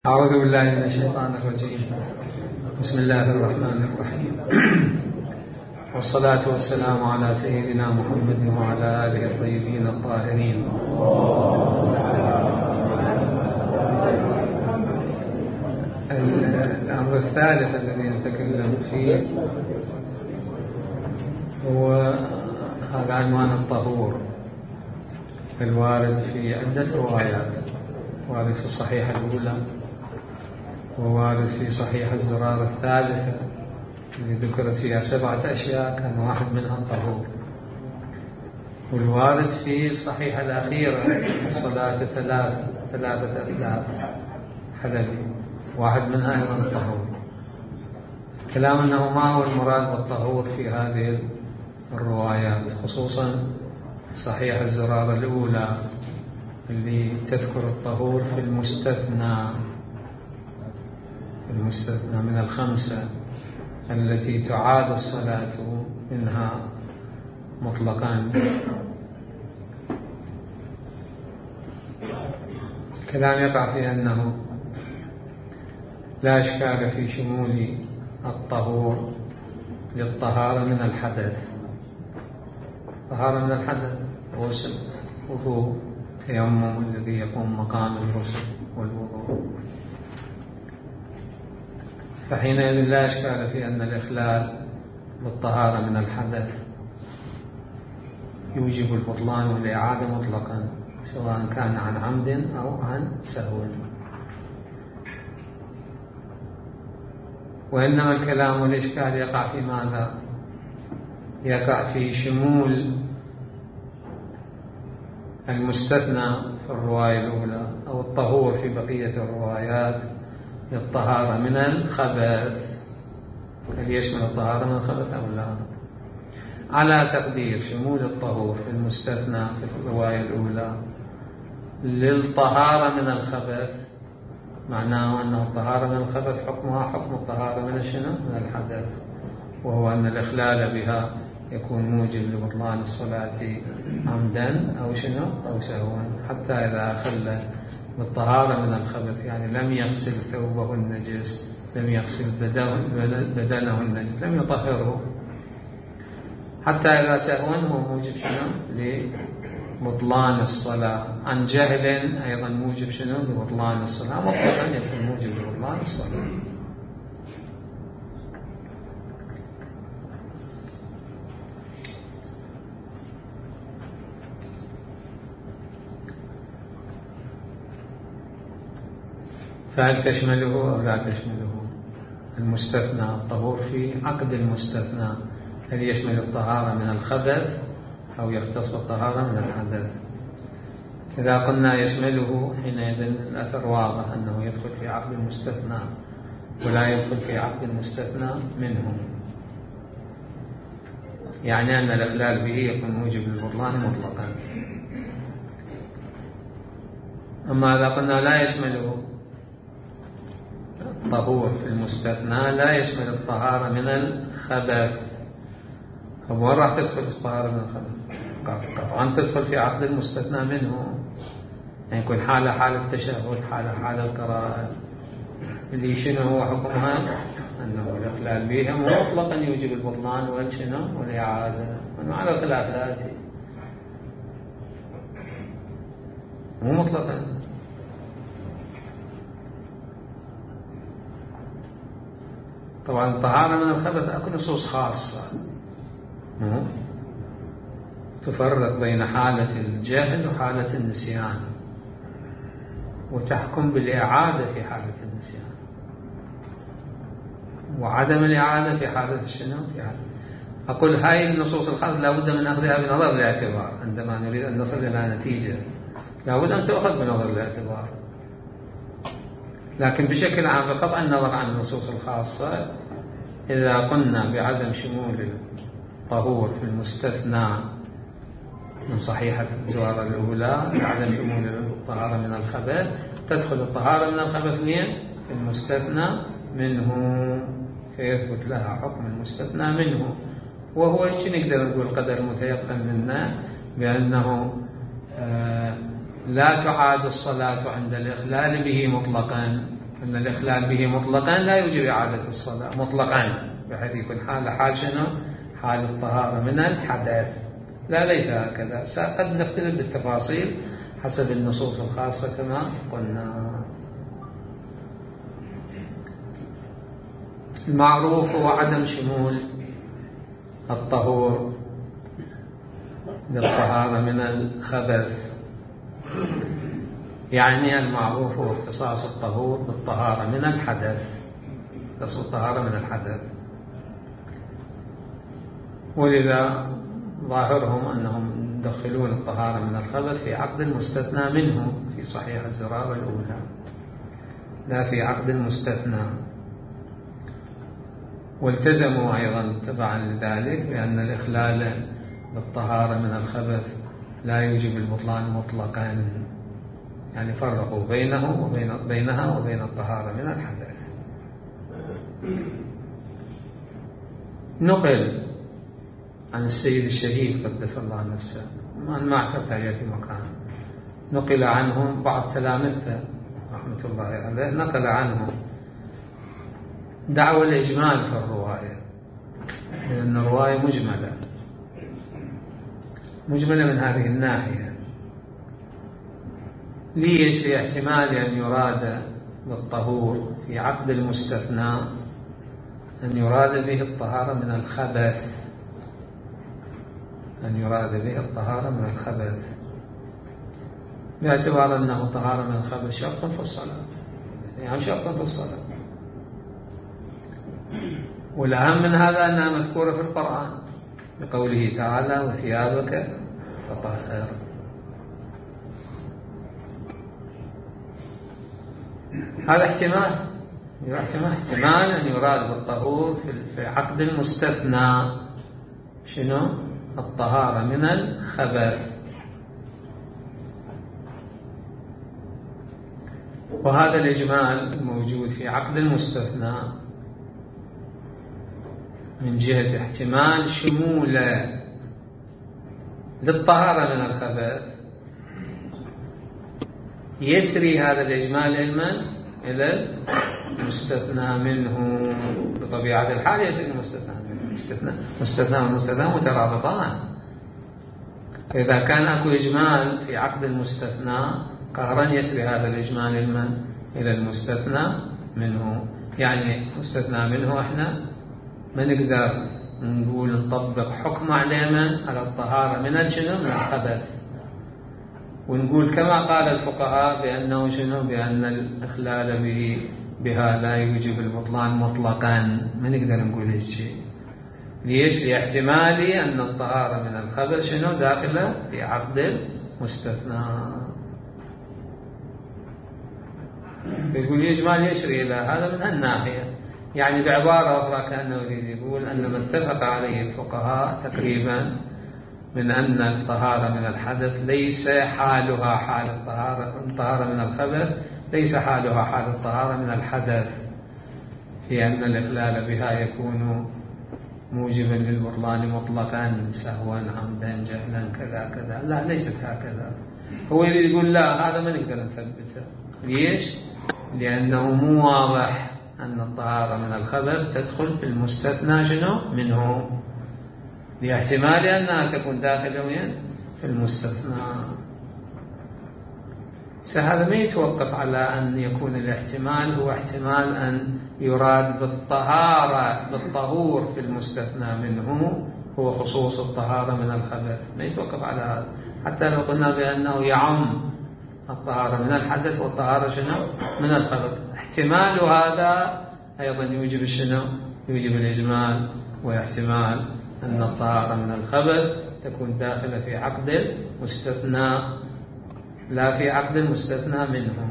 أعوذ بالله من الشيطان الرجيم. بسم الله الرحمن الرحيم. والصلاة والسلام على سيدنا محمد وعلى آله الطيبين الطاهرين. الأمر الثالث الذي نتكلم فيه هو هذا عنوان الطهور الوارد في عدة روايات، وارد في الصحيحة الأولى، ووارد في صحيح الزرارة الثالثة اللي ذكرت فيها 7 أشياء كان واحد منها الطهور، والوارد في صحيح الأخيرة الصلاة 3 أثلاث حلبي، واحد منها أيضا الطهور. كلام أنه ما هو المراد بالطهور في هذه الروايات، خصوصا صحيح الزرارة الأولى اللي تذكر الطهور في المستثنى من ال5 التي تعاد الصلاة منها مطلقا. كلام يقع في أنه لا إشكال في شمول الطهور للطهارة من الحدث، طهارة من الحدث، غسل، وضوء، تيمم الذي يقوم مقام الغسل والوضوء، فحينئذ لا إشكال في أن الإخلال بالطهارة من الحدث يوجب البطلان والإعادة مطلقا، سواء كان عن عمد أو عن سهو. وإنما الكلام والإشكال يقع في ماذا؟ يقع في شمول المستثنى في الرواية الأولى أو الطهور في بقية الروايات للطهارة من الخبث. هل يشمل الطهارة من الخبث أو لا؟ على تقدير شمول الطهور في المستثنى في الرواية الأولى للطهارة من الخبث معناه أن الطهارة من الخبث حكمها حكم الطهارة من من الحدث، وهو أن الإخلال بها يكون موجب لبطلان الصلاة عمدا أو أو سهوا، حتى إذا أخل بالطهارة من الخبث، يعني لم يغسل ثوبه النجس، لم يغسل بدنه النجس، لم يطهره، حتى إذا سهوا هو موجب لبطلان الصلاة. عن جهل أيضا موجب لبطلان الصلاة، مطلقا يكون موجب لبطلان الصلاة. فهل تشمله أو لا تشمله المستثنى الطهور في عقد المستثنى؟ هل يشمل الطهارة من الخبث أو يختص بالطهارة من الحدث؟ إذا قلنا يشمله حينئذ الأثر واضح أنه يدخل في عقد المستثنى ولا يدخل في عقد المستثنى منه، يعني أن الإخلال به يكون موجب للبطلان مطلقا. أما إذا قلنا لا يشمله الطهور في المستثنى، لا يشمل الطهارة من الخبث، فوين راح تدخل الطهارة من الخبث؟ قطعا تدخل في عقد المستثنى منه، يعني يكون حالة التشهد، حالة القراءة، اللي شنو هو حكمها؟ أنه الإخلال بها مطلقا يوجب البطلان والإعادة، وأنه على الخلاف الآتي مو مطلقا. طبعا الطهارة من الخبث أكو نصوص خاصة تفرق بين حالة الجهل وحالة النسيان، وتحكم بالإعادة في حالة النسيان، وعدم الإعادة في حالة في حالة. أقول هاي النصوص الخاصة لابد من أخذها بنظر الاعتبار عندما نريد أن نصل إلى نتيجة، لابد أن تأخذ بنظر الاعتبار. لكن بشكل عام بقطع النظر عن النصوص الخاصة، إذا قلنا بعدم شمول الطهور في المستثنى من صحيحة الزوارة الأولى، بعدم شمول الطهارة من الخبث، تدخل الطهارة من الخبث في المستثنى منه، فيثبت لها حكم المستثنى منه. وهو ايش نقدر نقول قدر المتيقن منا بأنه لا تعاد الصلاة عند الإخلال به مطلقا، أن الإخلال به مطلقا لا يوجب إعادة الصلاة مطلقا، بحيث يكون حال شنو؟ حال الطهارة من الحدث. لا، ليس هكذا. قد نختلف بالتفاصيل حسب النصوص الخاصة كما قلنا. المعروف هو عدم شمول الطهور للطهارة من الخبث، يعني المعروف هو اختصاص الطهور بالطهارة من الحدث، اختصاص الطهارة من الحدث. ولذا ظاهرهم أنهم يدخلون الطهارة من الخبث في عقد المستثنى منه في صحيح الزرارة الأولى، لا في عقد المستثنى. والتزموا أيضا تبعا لذلك بأن الإخلال بالطهارة من الخبث لا يوجب البطلان مطلقا، يعني فرقوا بينها وبين الطهارة من الحدث. نقل عن السيد الشهيد قدس الله نفسه، ما اعتبت عليه في مكان، نقل عنهم بعض تلامذته رحمة الله عليه، نقل عنهم دعوى الإجمال في الرواية، لأن الرواية مجملة من هذه الناحية. ليش؟ لاحتمال أن يراد بالطهور في عقد المستثنى أن يراد به الطهارة من الخبث، باعتبار أنه طهارة من الخبث شرط في الصلاة، يعني شرط في الصلاة. والأهم من هذا أنها مذكورة في القرآن بقوله تعالى وثيابك فطهر. هذا احتمال أن يراد بالطهور في عقد المستثنى شنو؟ الطهارة من الخبث. وهذا الإجمال الموجود في عقد المستثنى من جهة احتمال شموله للطهارة من الخبث، يسري هذا الإجمال علما إلى المستثنى منه. بطبيعة الحال يسري المستثنى منه، مستثنى والمستثنى مترابطان. فإذا كان أكو إجمال في عقد المستثنى قهرا يسري هذا الإجمال علما إلى المستثنى منه. يعني مستثنى منه احنا ما نقدر نقول نطبق حكم علينا على الطهارة من الخبث، ونقول كما قال الفقهاء بأنه بأن الإخلال بها لا يوجب البطلان مطلقا. ما نقدر نقول هيك شيء. ليش؟ لاحتمال أن الطهارة من الخبث داخلة في عقد المستثنى. يقول إجمال يشري إلى هذا من الناحية، يعني بعبارة أخرى كأنه يقول أن ما اتفق عليه الفقهاء تقريبا من أن الطهارة من الحدث ليس حالها حال الطهارة من الخبث، ليس حالها حال الطهارة من الحدث، في أن الإخلال بها يكون موجبا للبطلان مطلقا سهوا عمدا جهلا كذا كذا. لا، ليست هكذا. هو يقول لا، هذا ما نقدر نثبته. ليش؟ لأنه مو واضح أن الطهارة من الخبث تدخل في المستثنى منه، لاحتمال أنها تكون داخلة في المستثنى. هذا ما يتوقف على أن يكون الاحتمال هو احتمال أن يراد بالطهور في المستثنى منه هو خصوص الطهارة من الخبث. ما يتوقف على هذا، حتى لو قلنا بأنه يعم الطهارة من الحدث والطهارة من الخبث. احتمال هذا أيضا يوجب يوجب الإجمال، واحتمال أن الطهارة من الخبث تكون داخلة في عقد المستثنى لا في عقد المستثنى منه.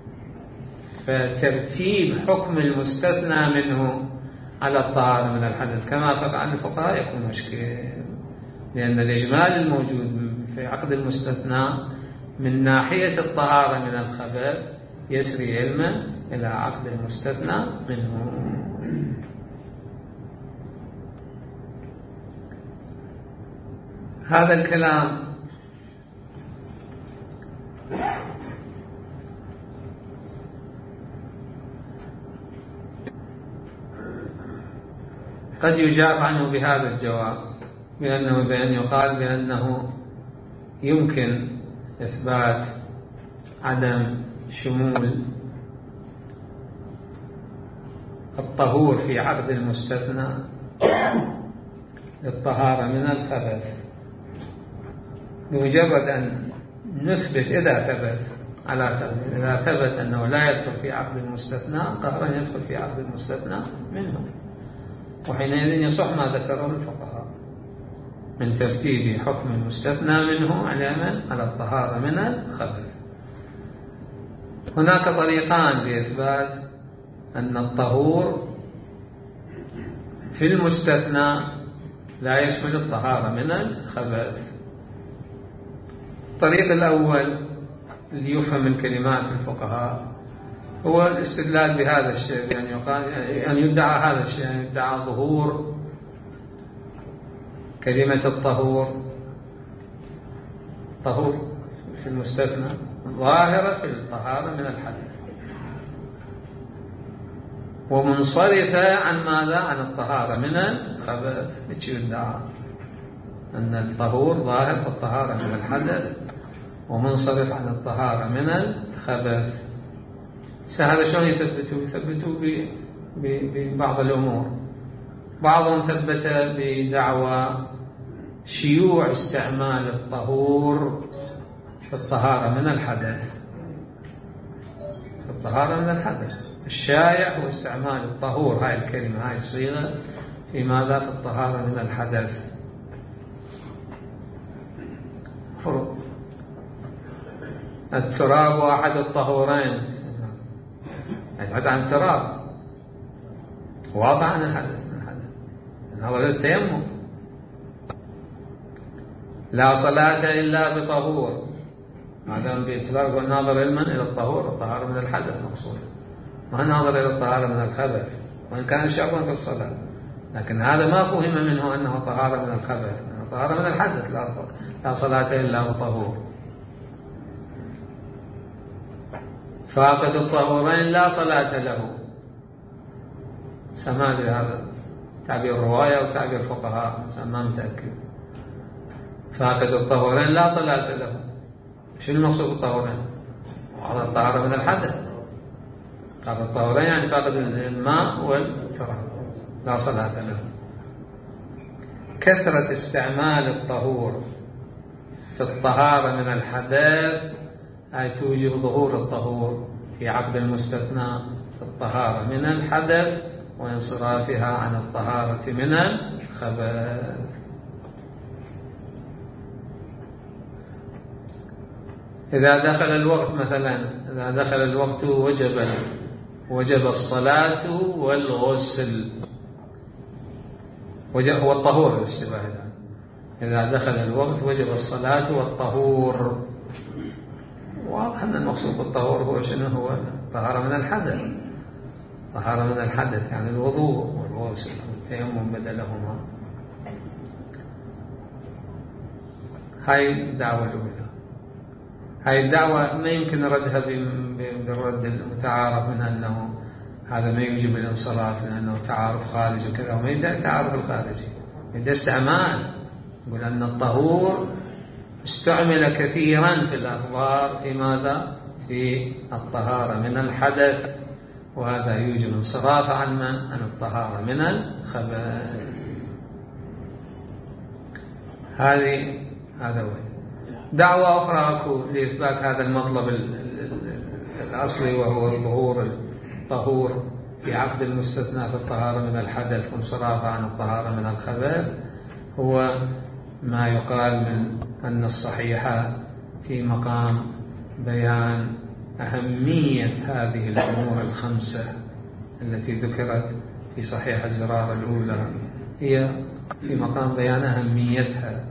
فترتيب حكم المستثنى منه على الطهارة من الحدث كما فعل الفقهاء يكون مشكل، لأن الإجمال الموجود في عقد المستثنى من ناحية الطهارة من الخبث يسري علما إلى عقد المستثنى منه. هذا الكلام قد يجاب عنه بهذا الجواب، بأن يقال بأنه يمكن إثبات عدم شمول الطهور في عقد المستثنى للطهارة من الخبث، بمجرد أن نثبت إذا ثبت أنه لا يدخل في عقد المستثنى قهرا يدخل في عقد المستثنى منه، وحينئذ يصح ما ذكره الفقهاء من ترتيب حكم المستثنى منه على الطهارة من الخبث. هناك طريقان لإثبات أن الطهور في المستثنى لا يشمل الطهارة من الخبث. الطريق الأول اللي يفهم من كلمات الفقهاء هو الاستدلال بهذا الشيء، بأن يقال أن يدعى هذا الشيء، أن يدعى ظهور كلمة الطهور في المستثنى ظاهرة في الطهارة من الحدث، ومنصرفة عن ماذا؟ عن الطهارة من الخبث. يدعى أن الطهور ظاهر في الطهارة من الحدث ومنصرف عن الطهارة من الخبث. هذا شلون يثبتوا ببعض الأمور. بعضهم ثبت بدعوى شيوع استعمال الطهور في الطهارة من الحدث. الشائع هو استعمال الطهور، هاي الكلمة، هاي الصيغة، في ماذا؟ في الطهارة من الحدث. فرض التراب واحد الطهورين، يبحث عن التراب، واضح عن الحدث، هذا التيمم. لا صلاة إلا بطهور، هذا باعتبار الناظر علما إلى الطهارة من الحدث مقصود، ما ناظر إلى الطهارة من الخبث، وإن كان شرطا في الصلاة، لكن هذا ما فهم منه أنه طهارة من الخبث، طهارة من الحدث. لا صلاة إلا بطهور. فاقد الطهورين لا صلاة له. سماد هذا تعبير رواية وتعبير فقهاء، ما متأكد. فاقد الطهورين لا صلاة له، شنو المقصود بالطهورين؟ هذا الطهارة من الحدث. فاقد الطهورين يعني فاقد الماء والتراب، لا صلاة له. كثرة استعمال الطهور في الطهارة من الحدث أي توجب ظهور الطهور في عقد المستثنى في الطهارة من الحدث وانصرافها عن الطهارة من الخبث. إذا دخل الوقت مثلا، إذا دخل الوقت وجب الصلاة والغسل، هو الطهور الاشتباه. إذا دخل الوقت وجب الصلاة والطهور. واضح أن المقصود بالطهور هو شنو؟ هو طهارة من الحدث. طهارة من الحدث يعني الوضوء والغسل والتيمم بدلهما. هاي الدعوة الأولى. هاي الدعوة ما يمكن ردها بالرد المتعارف من أنه هذا ما يوجب الانصراف لأنه تعارف خارجي وكذا، وما يدعي التعارف الخارجي، يدعي استعمال. يقول أن الطهور استعمل كثيرا في الأخبار في ماذا؟ في الطهارة من الحدث، وهذا يوجب انصراف عن من؟ عن الطهارة من الخبث. هذا هو. دعوة أخرى أكو لإثبات هذا المطلب الأصلي، وهو ظهور الطهور في عقد المستثنى في الطهارة من الحدث وانصراف عن الطهارة من الخبث، هو ما يقال من أن الصحيح في مقام بيان أهمية هذه الأمور الخمسة التي ذكرت في صحيح الزرارة الأولى، هي في مقام بيان أهميتها،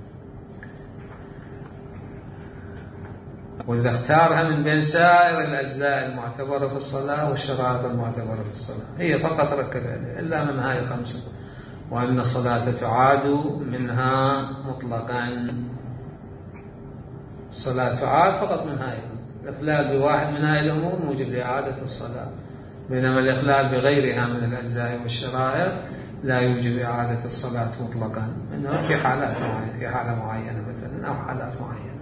وإذا اختارها من بين سائر الأجزاء المعتبرة في الصلاة والشرائط المعتبرة في الصلاة، هي فقط ركز عليها إلا من هاي الخمسة، وأن الصلاة تعاد منها مطلقا. الصلاة تعاد فقط من هاي، الإخلال بواحد من هاي الأمور موجب لإعادة الصلاة. بينما الإخلال بغيرها من الأجزاء والشرائط لا يوجب إعادة الصلاة مطلقا، إنما في حالات معينة، في حالة معينة مثلا أو حالات معينة.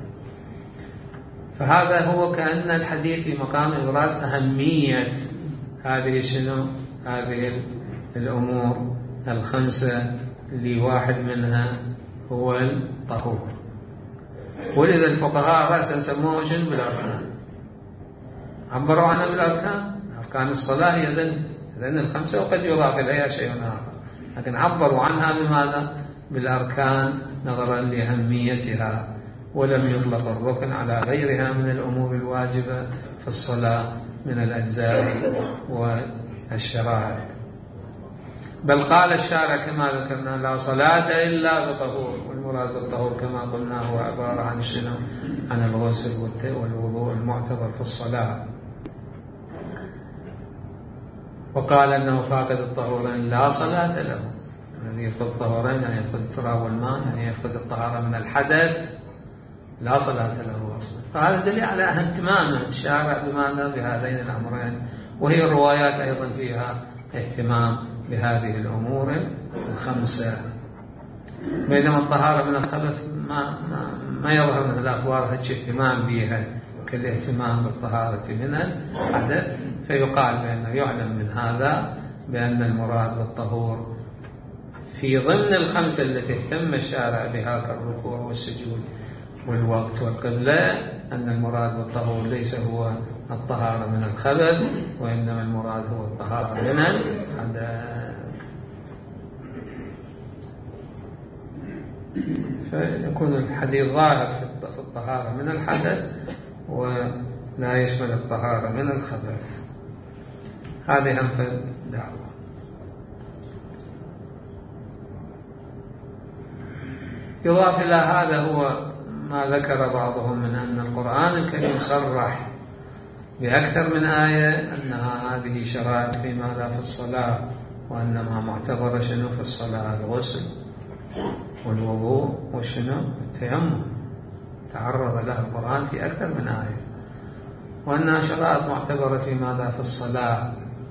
فهذا هو كأن الحديث في مقام إبراز أهمية هذه هذه الأمور الخمسة اللي واحد منها هو الطهور. ولذا الفقهاء رأسا سموه شنو؟ بالأركان، عبروا عنها بالأركان. أركان الصلاة هي إذن الخمسة، وقد يضاف إليها شيء آخر، لكن عبروا عنها بماذا؟ بالأركان نظرا لأهميتها، ولم يطلق الركن على غيرها من الأمور الواجبة في الصلاة من الأجزاء والشرائط. بل قال الشارع كما ذكرنا: لا صلاة إلا بطهور. والمراد بالطهور كما قلنا هو عبارة عن شنو؟ عن الغسل والوضوء المعتبر في الصلاة. وقال أنه فاقد الطهورين لا صلاة له. الذي يفقد الطهورين يعني يفقد التراب والماء، يعني يفقد الطهارة من الحدث، لا صلاة له أصلا. فهذا دليل على اهتمام الشارع بماذا؟ بهذين الأمرين. وهي الروايات أيضا فيها اهتمام بهذه الأمور الخمسة، بينما الطهارة من الخبث ما يظهر من الأخبار هيك اهتمام بها كالاهتمام بالطهارة من الحدث. فيقال بأنه يعلم من هذا بأن المراد بالطهور في ضمن الخمسة التي اهتم الشارع بها كالركوع والسجود والوقت والقبلة، أن المراد بالطهور ليس هو الطهارة من الخبث، وإنما المراد هو الطهارة من الحدث. فيكون الحديث ظاهر في الطهارة من الحدث ولا يشمل الطهارة من الخبث. هذه هم في الدعوة. يضاف إلى هذا هو ما ذكر بعضهم من أن القرآن الكريم صرح بأكثر من آية أنها هذه شرائط في ماذا؟ في الصلاة، وأنما معتبرة شنو في الصلاة؟ الغسل والوضوء وشنو؟ التيمم. تعرض له القرآن في أكثر من آية، وأنها شرائط معتبرة في ماذا؟ في الصلاة.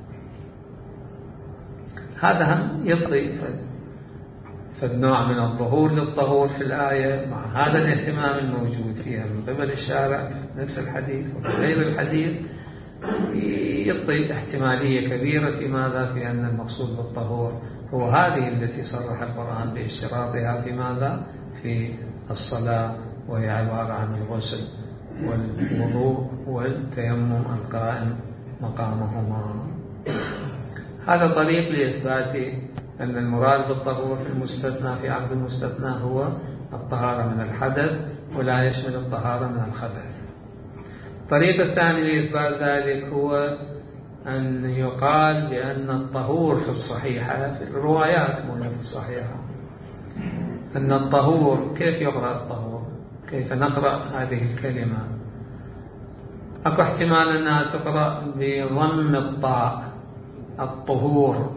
هذا هم يعطي فالنوع من الظهور للطهور في الآية، مع هذا الاهتمام الموجود فيها من قبل الشارع نفس الحديث وغير الحديث، يعطي احتمالية كبيرة في ماذا؟ في أن المقصود بالطهور هو هذه التي صرح القرآن باشتراطها في ماذا؟ في الصلاة، وهي عبارة عن الغسل والوضوء والتيمم القائم مقامهما. هذا طريق لإثبات أن المراد بالطهور في المستثنى في عقد المستثنى هو الطهارة من الحدث، ولا يشمل الطهارة من الخبث. الطريق الثاني لإثبات ذلك هو أن يقال بأن الطهور في الصحيحة، في الروايات موجودة في الصحيحة، أن الطهور كيف يقرأ الطهور؟ كيف نقرأ هذه الكلمة؟ أكو احتمال أنها تقرأ بضم الطاء، الطهور،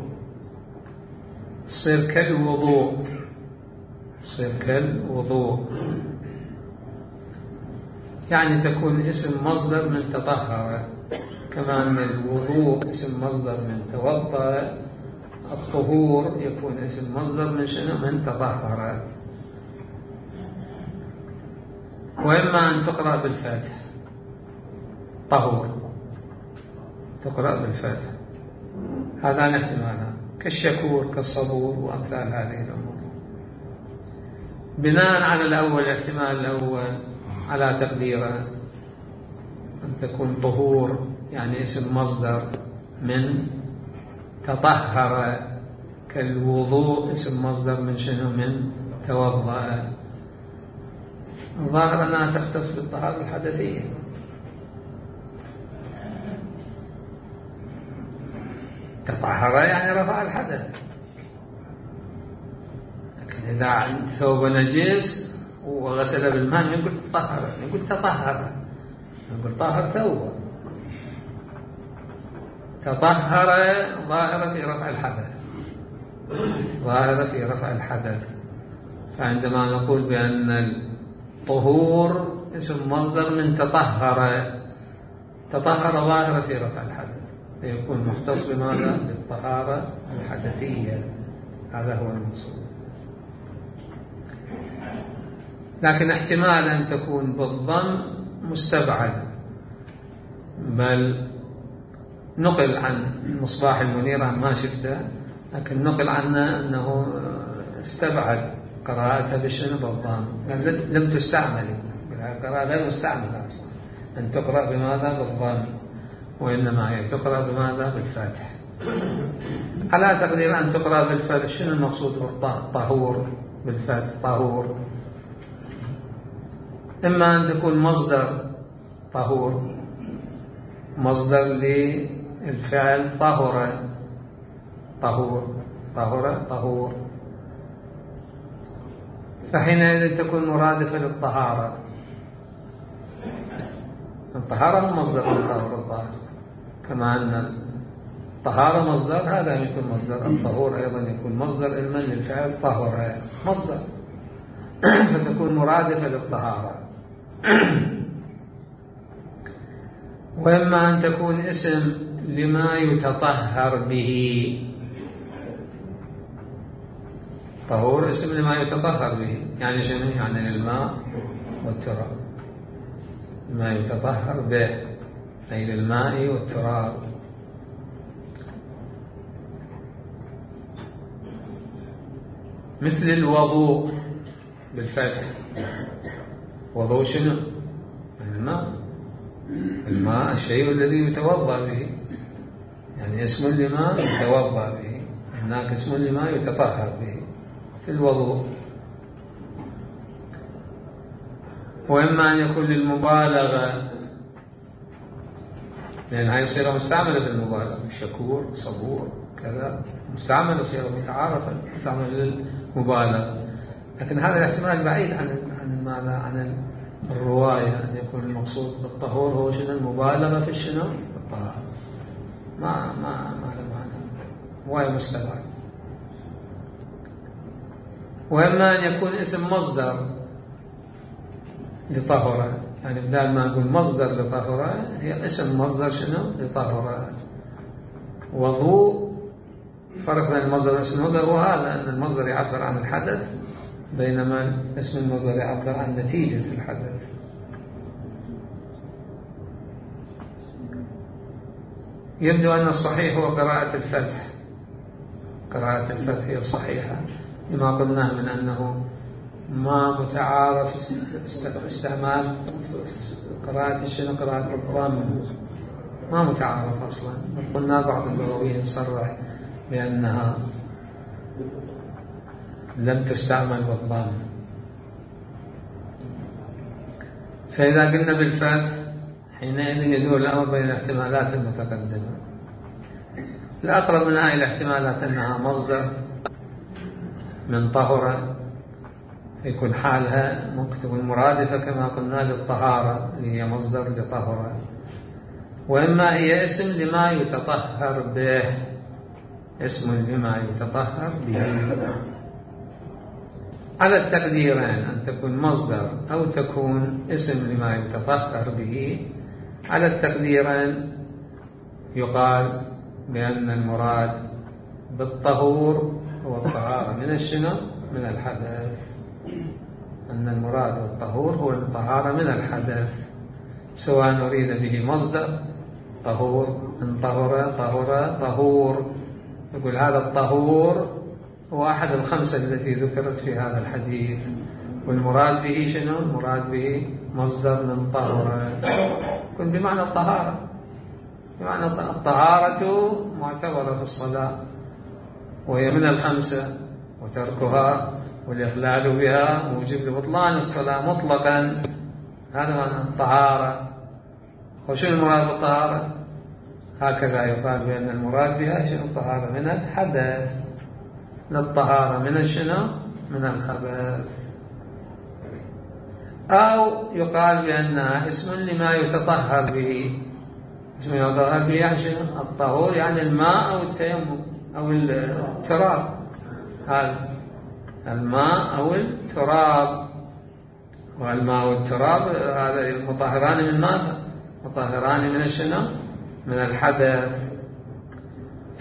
تصير كالوضوء، تصير كالوضوء، يعني تكون اسم مصدر من تطهر، كما أن الوضوء اسم مصدر من توضأ، الطهور يكون اسم مصدر من شنو؟ من تطهر. وإما أن تقرأ بالفتح، طهور تقرأ بالفتح، هذان احتمالان كالشكور كالصبور وأمثال هذه الأمور. بناء على الأول الاحتمال الأول على تقديره أن تكون طهور يعني اسم مصدر من تطهر، كالوضوء اسم مصدر من شنو؟ من توضأ. الظاهر أنها تختص بالطهارة الحدثية، تطهر يعني رفع الحدث. لكن إذا عند ثوب نجس وغسل بالماء يقول تطهر، يقول تطهر، يقول طهر ثوبه. تطهر ظاهرة في رفع الحدث، ظاهرة في رفع الحدث. فعندما نقول بأن الطهور اسم مصدر من تطهر، تطهر ظاهرة في رفع الحدث. يكون مختص بماذا؟ بالطهارة الحدثية. هذا هو المقصود. لكن احتمال أن تكون بالضم مستبعد، بل نقل عن المصباح المنير عن ما شفته، لكن نقل عنه أنه استبعد قراءتها بالشنو؟ بالضم. يعني لم تستعمل، القراءة غير مستعملة أصلا أن تقرأ بماذا؟ بالضم، وإنما هي تقرأ بماذا؟ بالفتح. على تقدير أن تقرأ بالفتح. شنو المقصود بالطهور بالفتح؟ طهور إما أن تكون مصدر طهور، مصدر للفعل طهر، طهور، طهر، طهور، فحينئذ تكون مرادفة للطهارة. الطهارة مصدر من طهر الطاهر، كما أن الطهارة مصدر، هذا يكون مصدر. الطهور أيضا يكون مصدر علما للفعل طهر، مصدر، فتكون مرادفة للطهارة. وإما أن تكون اسم لما يتطهر به. طهور اسم لما يتطهر به، يعني شنو؟ يعني الماء والتراب، ما يتطهر به أي للماء والتراب. مثل الوضوء بالفتح. وضوء شنو؟ الماء. الماء الشيء الذي يتوضأ به، يعني اسم لما يتوضأ به، هناك اسم لما يتطهر به في الوضوء. وإما أن يكون للمبالغة، لأنها يصير مستعملة في المبالغة، شكور، صبور، كذا، مستعمل يصير متعارفة، تستعمل للمبالغة. لكن هذا الاحتمال بعيد عن الرواية، أن يكون المقصود بالطهور هو شنو؟ المبالغة في الشنو؟ الطهارة. ما له معنى، رواية مستبعد. وإما أن يكون اسم مصدر لطهرة، يعني بدل ما نقول مصدر لطهرة، هي اسم مصدر شنو؟ لطهرة. وضوء، فرق بين المصدر والاسم المصدر هو هذا، أن المصدر يعبر عن الحدث، بينما اسم المصدر يعبر عن نتيجة الحدث. يبدو أن الصحيح هو قراءة الفتح. قراءة الفتح هي الصحيحة، لما قلناه من أنه ما متعارف استعمال قراءة الشنو؟ قراءة الضم، ما متعارف أصلا. قلنا بعض اللغويين صرح بأنها لم تستعمل بالضم. فإذا قلنا بالفتح، حينئذ يدور الأمر بين الاحتمالات المتقدمة. الأقرب من هذه الاحتمالات أنها مصدر من طهرة، يكون حالها ممكن تكون مرادفة كما قلنا للطهارة اللي هي مصدر لطهرة. وإما هي اسم لما يتطهر به، اسم لما يتطهر به، على التقديرين، أن تكون مصدر أو تكون اسم لما يتطهر به. على التقديرين يقال بأن المراد بالطهور هو الطهارة من الشنو؟ من الحدث. أن المراد بالطهور هو الطهارة من الحدث، سواء نريد به مصدر طهور، من طهر، طهر، طهور. يقول هذا الطهور هو أحد الخمسة التي ذكرت في هذا الحديث، والمراد به شنو؟ المراد به مصدر من طهر، يكون بمعنى الطهارة. بمعنى الطهارة معتبرة في الصلاة، وهي من الخمسة، وتركها والإخلال بها موجب لبطلان الصلاة مطلقا. هذا معنى الطهارة. وشو المراد بالطهارة؟ هكذا يقال بأن المراد بها شنو؟ الطهارة من الحدث، للطهارة من الشنو؟ من الخبث. أو يقال بأنها اسم لما يتطهر به. اسم يتطهر به يعني شنو؟ الطهور، يعني الماء أو التيمم أو التراب. هذا الماء أو التراب. والماء والتراب هذا مطهران من ماذا؟ مطهران من الشنو؟ من الحدث.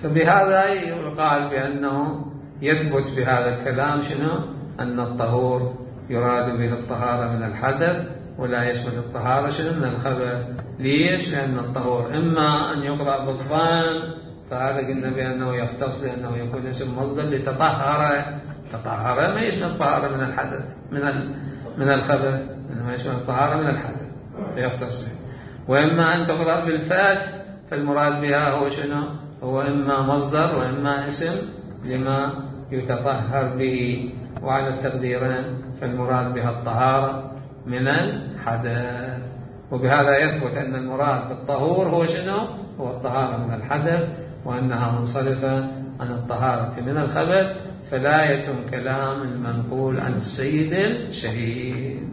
فبهذا يقال بأنه يثبت بهذا الكلام شنو؟ أن الطهور يراد به الطهارة من الحدث ولا يشمل الطهارة شنو؟ من الخبث. ليش؟ لأن الطهور إما أن يقرأ بالظن، فهذا قلنا بأنه يختص لأنه يكون اسم مصدر لتطهر. تطهر ما يشمل الطهارة من الحدث من الخبث، إنما يشمل الطهارة من الحدث يختص به. وإما أن تقرأ بالفتح، فالمراد بها هو شنو؟ هو إما مصدر وإما اسم لما يتطهر به. وعلى التقديرين فالمراد بها الطهارة من الحدث. وبهذا يثبت أن المراد بالطهور هو شنو؟ هو الطهارة من الحدث، وأنها منصرفة عن الطهارة من الخبث، فلا يتم كلام المنقول عن السيد الشهيد.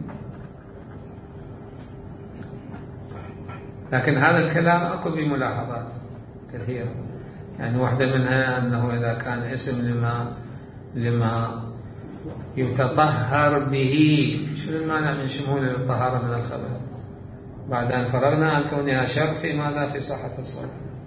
لكن هذا الكلام أكو بملاحظات كثيرة، يعني واحدة منها أنه إذا كان اسم لما يتطهر به، شو المعنى من شمول الطهارة من الخبث؟ بعد أن فرغنا عن كونها شرط في ماذا؟ في صحة الصلاة،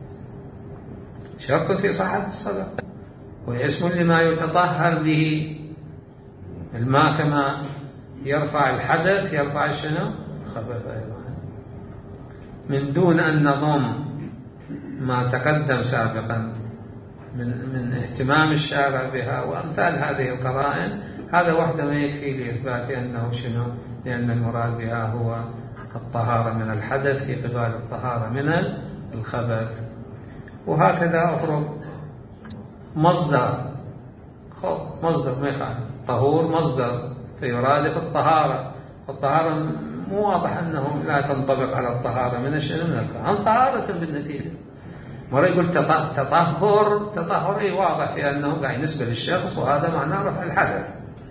شرط في صحة الصلاة، واسم لما يتطهر به. الماء كما يرفع الحدث يرفع شنو؟ الخبث أيضا، من دون أن نضم ما تقدم سابقا من اهتمام الشارع بها وأمثال هذه القرائن. هذا وحده ما يكفي لإثبات أنه شنو؟ لأن المراد بها هو الطهارة من الحدث في قبال الطهارة من الخبث. وهكذا أفرض مصدر، مصدر ما يخالف، طهور مصدر فيرادف الطهارة. الطهارة مو واضح أنه لا تنطبق على الطهارة من الشنو؟ من الكلام، طهارة بالنتيجة. مرة يقول تطهر أي واضح في أنه قاعد نسبة للشخص، وهذا معناه رفع الحدث.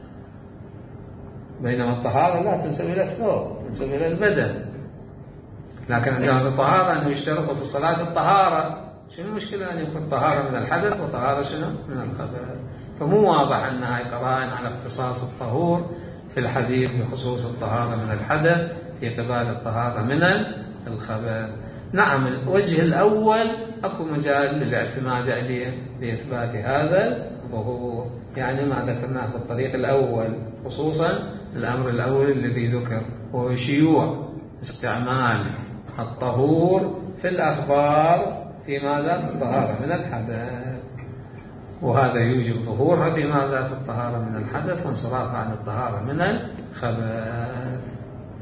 بينما الطهارة لا تنسب إلى الثوب، تنسب إلى البدن. لكن عندما الطهارة أنه يشترط في الصلاة الطهارة، شنو المشكلة أن يكون طهارة من الحدث وطهارة شنو؟ من الخبث. فمو واضح أن هاي قرائن على اختصاص الطهور في الحديث بخصوص الطهارة من الحدث في قبال الطهارة من الخبث. نعم، الوجه الأول أكو مجال للاعتماد عليه لإثبات هذا الظهور، يعني ما ذكرناه في الطريق الأول، خصوصا الأمر الأول الذي ذكر هو شيوع استعمال الطهور في الأخبار في ماذا؟ في الطهارة من الحدث، وهذا يوجب ظهورها في ماذا؟ في الطهارة من الحدث وانصرافها عن الطهارة من الخبث.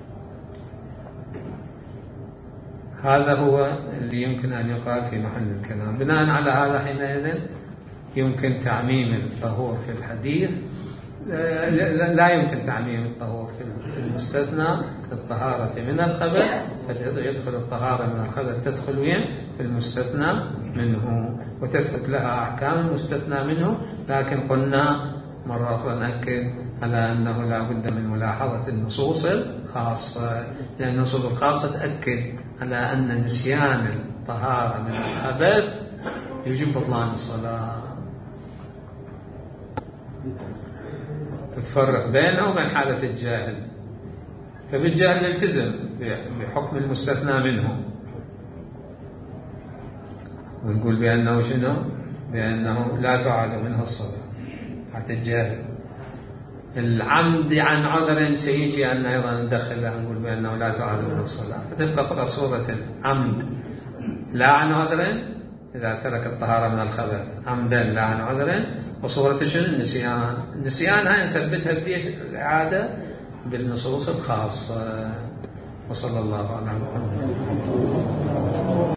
هذا هو اللي يمكن أن يقال في محل الكلام. بناء على هذا حينئذ يمكن تعميم الطهور في الحديث، لا يمكن تعميم الطهور في المستثنى الطهارة من الخبث، فيدخل الطهارة من الخبث تدخل وين؟ في المستثنى منه، وتثبت لها أحكام المستثنى منه. لكن قلنا مرة أخرى نأكد على أنه لا بد من ملاحظة النصوص الخاصة، لأن النصوص الخاصة تأكد على أن نسيان الطهارة من الخبث يجب بطلان الصلاة. تفرق بينه وبين حالة الجاهل، فبالجاهل يلتزم بحكم المستثنى منه، ونقول بأنه شنو؟ بأنه لا تعاد منه الصلاة حتى الجاهل. العمد عن عذر سيجي أن أيضا ندخلها، نقول بأنه لا تعاد منه الصلاة، فتبقى فقط صورة العمد لا عن عذر إذا ترك الطهارة من الخبث عمدا لا عن عذر، وصورة شنو؟ النسيان هاي نثبتها بالإعادة بالنصوص الخاصة. وصلى الله على محمد.